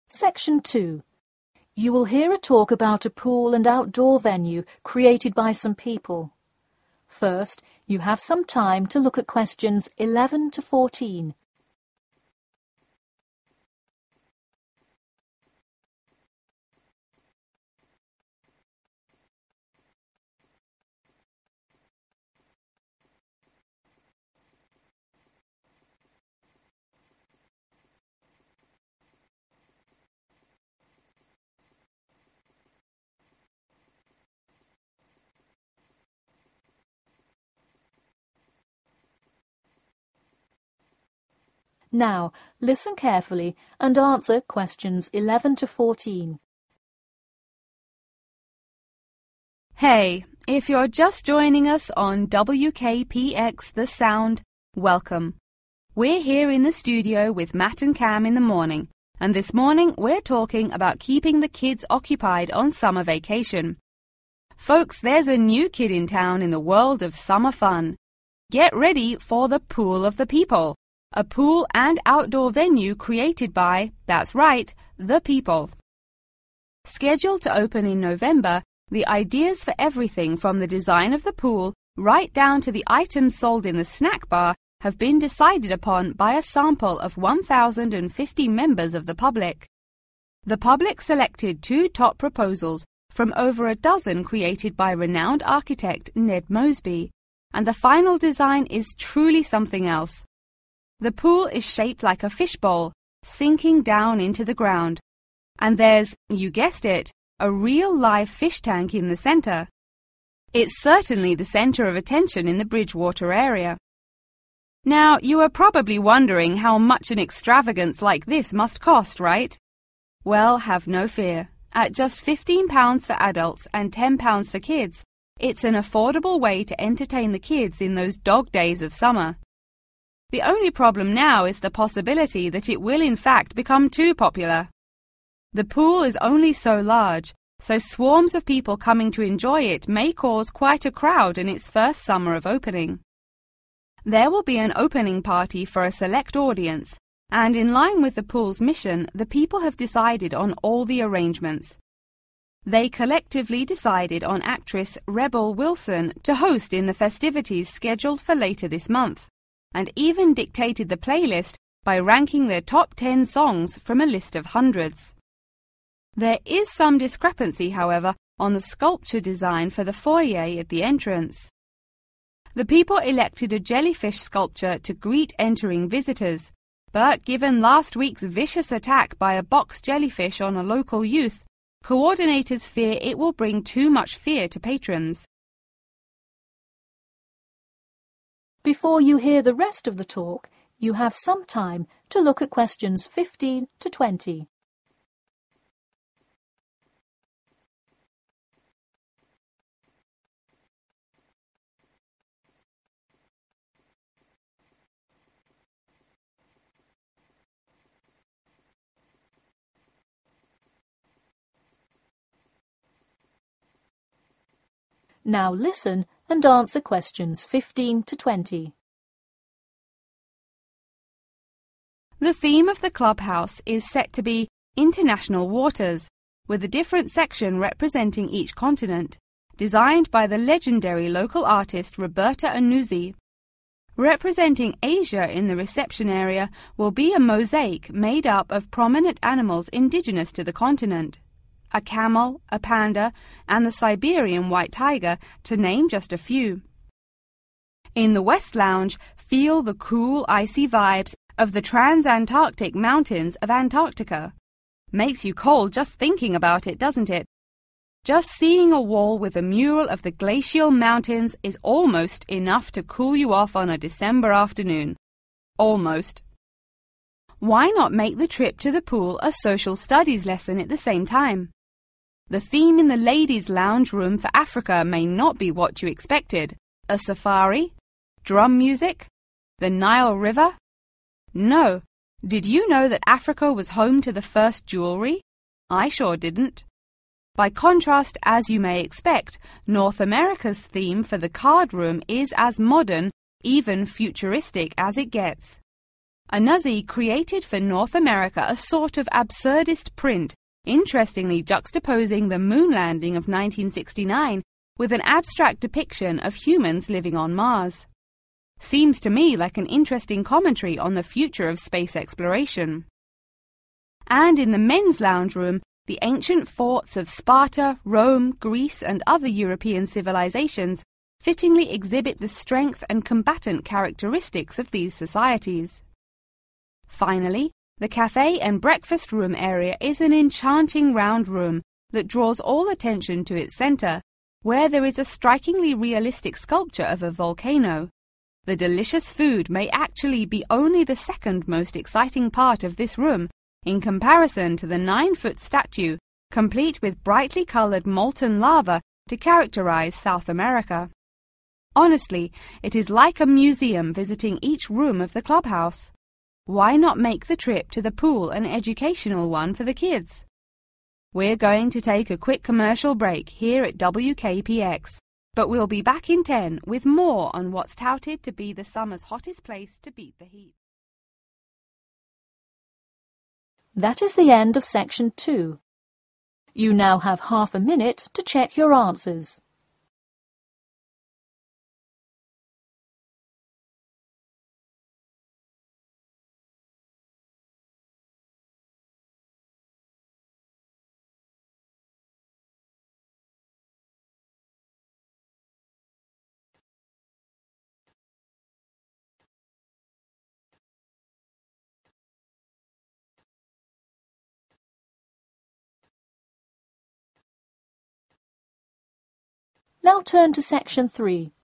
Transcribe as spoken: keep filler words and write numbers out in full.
Section two. You will hear a talk about a pool and outdoor venue created by some people. First, you have some time to look at questions eleven to fourteen. Now, listen carefully and answer questions eleven to fourteen. Hey, if you're just joining us on W K P X The Sound, welcome. We're here in the studio with Matt and Cam in the morning, and this morning we're talking about keeping the kids occupied on summer vacation. Folks, there's a new kid in town in the world of summer fun. Get ready for the Pool of the People, a pool and outdoor venue created by, that's right, the people. Scheduled to open in November, the ideas for everything from the design of the pool right down to the items sold in the snack bar have been decided upon by a sample of one thousand fifty members of the public. The public selected two top proposals from over a dozen created by renowned architect Ned Mosby, and the final design is truly something else. The pool is shaped like a fishbowl, sinking down into the ground. And there's, you guessed it, a real live fish tank in the center. It's certainly the center of attention in the Bridgewater area. Now, you are probably wondering how much an extravagance like this must cost, right? Well, have no fear. At just fifteen pounds for adults and ten pounds for kids, it's an affordable way to entertain the kids in those dog days of summer. The only problem now is the possibility that it will in fact become too popular. The pool is only so large, so swarms of people coming to enjoy it may cause quite a crowd in its first summer of opening. There will be an opening party for a select audience, and in line with the pool's mission, the people have decided on all the arrangements. They collectively decided on actress Rebel Wilson to host in the festivities scheduled for later this month, and even dictated the playlist by ranking their top ten songs from a list of hundreds. There is some discrepancy, however, on the sculpture design for the foyer at the entrance. The people elected a jellyfish sculpture to greet entering visitors, but given last week's vicious attack by a box jellyfish on a local youth, coordinators fear it will bring too much fear to patrons. Before you hear the rest of the talk, you have some time to look at questions fifteen to twenty. Now listen and answer questions fifteen to twenty. The theme of the clubhouse is set to be International Waters, with a different section representing each continent, designed by the legendary local artist Roberta Annuzzi. Representing Asia in the reception area will be a mosaic made up of prominent animals indigenous to the continent. A camel, a panda, and the Siberian white tiger, to name just a few. In the West Lounge, feel the cool, icy vibes of the Transantarctic Mountains of Antarctica. Makes you cold just thinking about it, doesn't it? Just seeing a wall with a mural of the glacial mountains is almost enough to cool you off on a December afternoon. Almost. Why not make the trip to the pool a social studies lesson at the same time? The theme in the ladies' lounge room for Africa may not be what you expected. A safari? Drum music? The Nile River? No. Did you know that Africa was home to the first jewelry? I sure didn't. By contrast, as you may expect, North America's theme for the card room is as modern, even futuristic as it gets. Anuzzi created for North America a sort of absurdist print, interestingly juxtaposing the moon landing of nineteen sixty-nine with an abstract depiction of humans living on Mars. Seems to me like an interesting commentary on the future of space exploration. And in the men's lounge room, the ancient forts of Sparta, Rome, Greece, and other European civilizations fittingly exhibit the strength and combatant characteristics of these societies. Finally, the cafe and breakfast room area is an enchanting round room that draws all attention to its center, where there is a strikingly realistic sculpture of a volcano. The delicious food may actually be only the second most exciting part of this room in comparison to the nine-foot statue, complete with brightly colored molten lava to characterize South America. Honestly, it is like a museum visiting each room of the clubhouse. Why not make the trip to the pool an educational one for the kids? We're going to take a quick commercial break here at W K P X, but we'll be back in ten with more on what's touted to be the summer's hottest place to beat the heat. That is the end of section two. You now have half a minute to check your answers. Now turn to section three.